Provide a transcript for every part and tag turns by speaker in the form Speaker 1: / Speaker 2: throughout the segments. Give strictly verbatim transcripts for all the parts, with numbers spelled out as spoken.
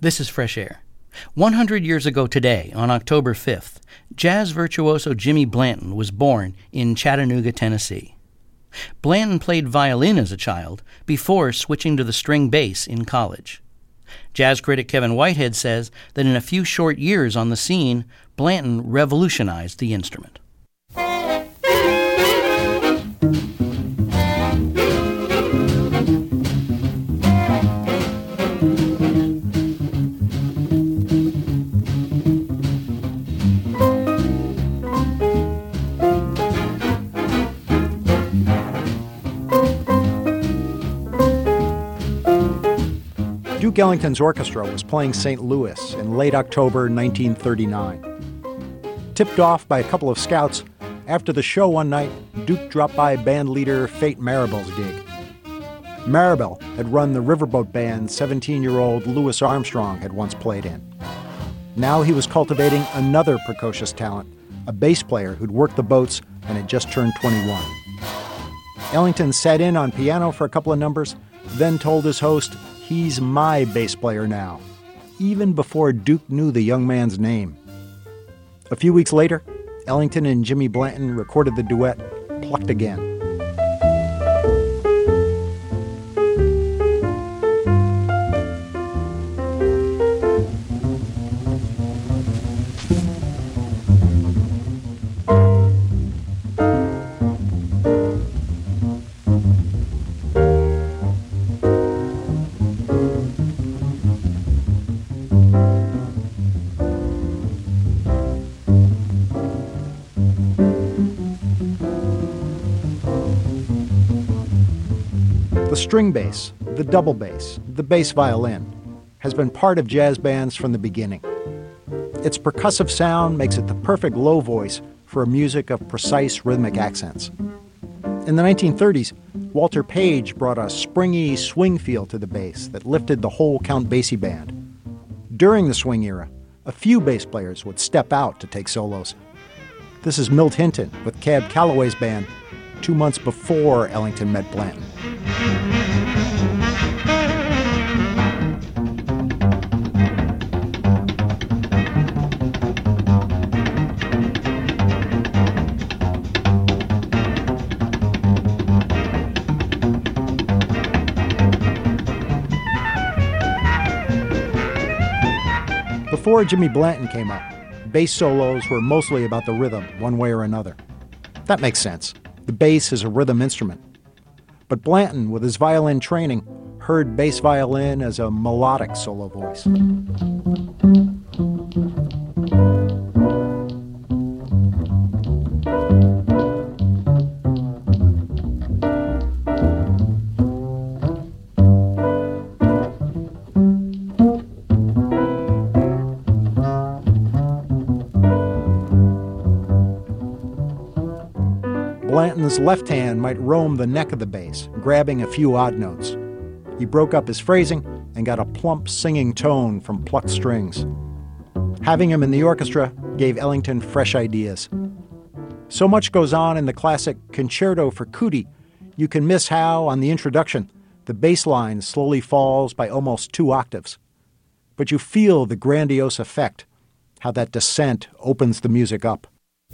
Speaker 1: This is Fresh Air. one hundred years ago today, on October fifth, jazz virtuoso Jimmy Blanton was born in Chattanooga, Tennessee. Blanton played violin as a child before switching to the string bass in college. Jazz critic Kevin Whitehead says that in a few short years on the scene, Blanton revolutionized the instrument.
Speaker 2: Duke Ellington's orchestra was playing Saint Louis in late October nineteen thirty-nine. Tipped off by a couple of scouts, after the show one night, Duke dropped by band leader Fate Marable's gig. Marable had run the riverboat band seventeen-year-old Louis Armstrong had once played in. Now he was cultivating another precocious talent, a bass player who'd worked the boats and had just turned twenty-one. Ellington sat in on piano for a couple of numbers, then told his host, "He's my bass player now," even before Duke knew the young man's name. A few weeks later, Ellington and Jimmy Blanton recorded the duet, Plucked Again. The string bass, the double bass, the bass violin has been part of jazz bands from the beginning. Its percussive sound makes it the perfect low voice for a music of precise rhythmic accents. In the nineteen thirties, Walter Page brought a springy swing feel to the bass that lifted the whole Count Basie band. During the swing era, a few bass players would step out to take solos. This is Milt Hinton with Cab Calloway's band two months before Ellington met Blanton. Before Jimmy Blanton came up, bass solos were mostly about the rhythm, one way or another. That makes sense. The bass is a rhythm instrument. But Blanton, with his violin training, heard bass violin as a melodic solo voice. Blanton's left hand might roam the neck of the bass, grabbing a few odd notes. He broke up his phrasing and got a plump singing tone from plucked strings. Having him in the orchestra gave Ellington fresh ideas. So much goes on in the classic Concerto for Cootie, you can miss how, on the introduction, the bass line slowly falls by almost two octaves. But you feel the grandiose effect, how that descent opens the music up.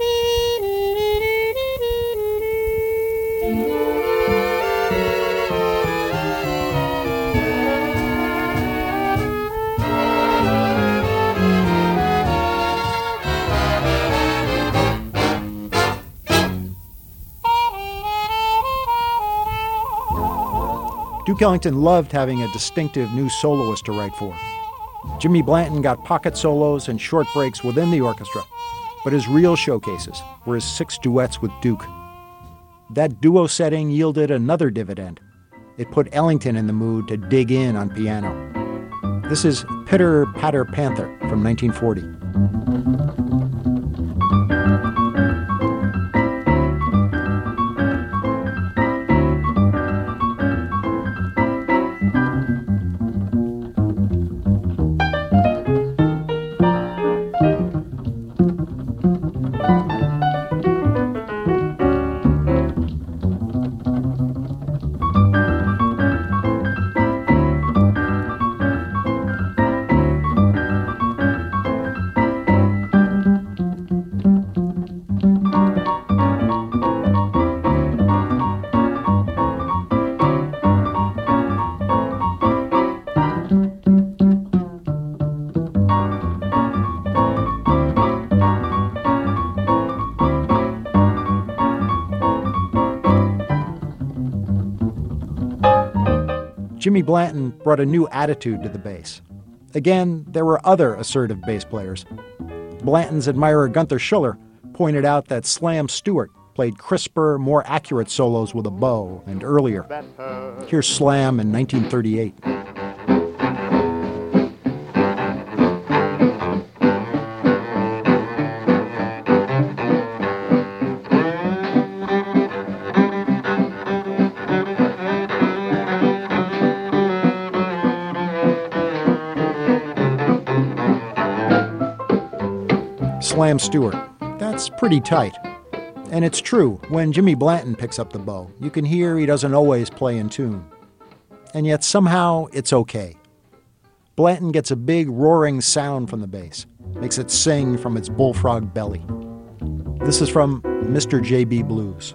Speaker 2: Duke Ellington loved having a distinctive new soloist to write for. Jimmy Blanton got pocket solos and short breaks within the orchestra, but his real showcases were his six duets with Duke. That duo setting yielded another dividend. It put Ellington in the mood to dig in on piano. This is Pitter Patter Panther from nineteen forty. Jimmy Blanton brought a new attitude to the bass. Again, there were other assertive bass players. Blanton's admirer Gunther Schuller pointed out that Slam Stewart played crisper, more accurate solos with a bow and earlier. Here's Slam in nineteen thirty-eight. Slam Stewart. That's pretty tight. And it's true, when Jimmy Blanton picks up the bow, you can hear he doesn't always play in tune. And yet somehow it's okay. Blanton gets a big roaring sound from the bass, makes it sing from its bullfrog belly. This is from Mister J B Blues.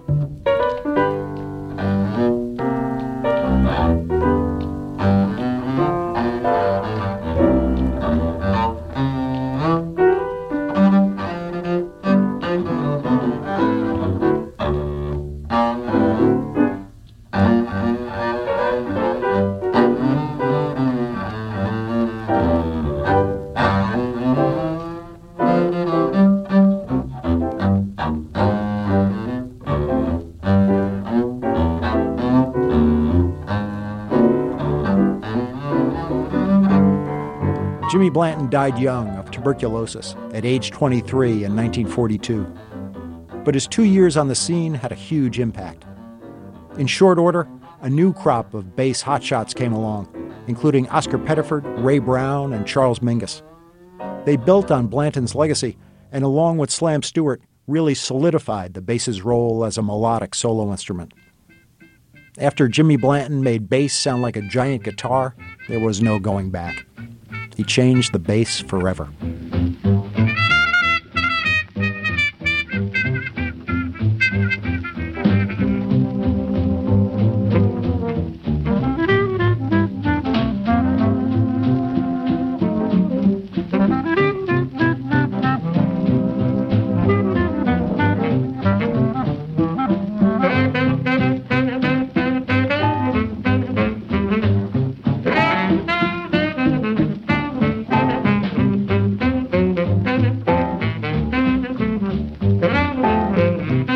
Speaker 2: Jimmy Blanton died young of tuberculosis at age twenty-three in nineteen forty-two. But his two years on the scene had a huge impact. In short order, a new crop of bass hotshots came along, including Oscar Pettiford, Ray Brown, and Charles Mingus. They built on Blanton's legacy, and along with Slam Stewart, really solidified the bass's role as a melodic solo instrument. After Jimmy Blanton made bass sound like a giant guitar, there was no going back. He changed the bass forever.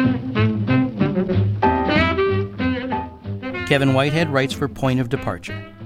Speaker 1: Kevin Whitehead writes for Point of Departure.